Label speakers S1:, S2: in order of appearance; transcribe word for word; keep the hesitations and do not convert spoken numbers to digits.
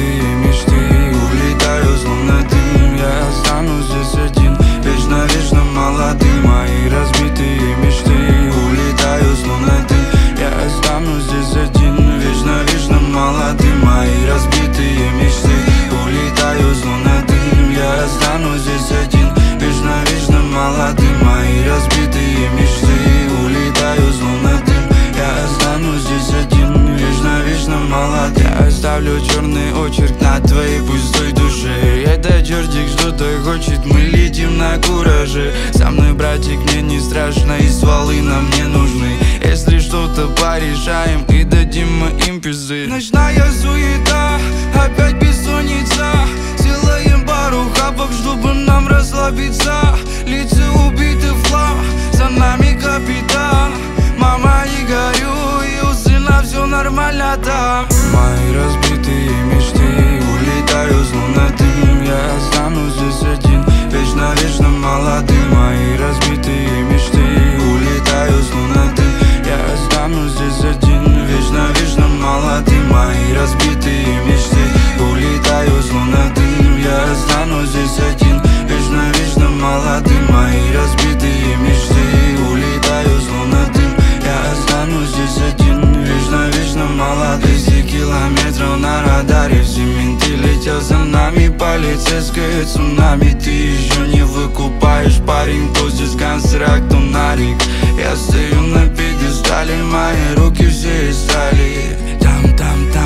S1: разбитые мечты. Улетаю словно дым, я останусь здесь один, вечно, вечно молодым. Мои разбитые мечты. Улетаю словно дым, я останусь здесь один, вечно, вечно молодым. Мои разбитые мечты. Улетаю словно дым, я останусь здесь один, вечно, вечно молодым. Мои разбитые мечты. Улетаю словно дым, я останусь здесь один, вечно, вечно молодым. Я оставлю черный очерк на твоей пустой душе. Это чертик что-то хочет, мы летим на кураже. Со мной, братик, мне не страшно, и стволы нам не нужны. Если что-то порешаем и дадим мы им пизды. Ночная суета, опять бессонница. Сделаем пару хапок, чтобы нам расслабиться. Лица убиты в хлам, за нами капитан. Мама, не горю, и у сына все нормально там. Мои разбитые мечты. Улетаю словно дым, я останусь здесь один, вечно, вечно молодым. Мои разбитые мечты. Улетаю словно дым, я останусь здесь один, вечно, вечно молодым. Мои разбитые мечты. Улетаю словно дым, я останусь здесь один, вечно, вечно молодым. Мои разбитые мечты. Улетаю словно дым, я останусь здесь один, вечно, вечно молодым. Двести километров на радаре, все менты летят за нами. Полицейское цунами, ты еще не выкупаешь, парень. Кто здесь гангстер, а кто нарик? Я стою на пьедестале, мои руки все из стали. Там, там, там.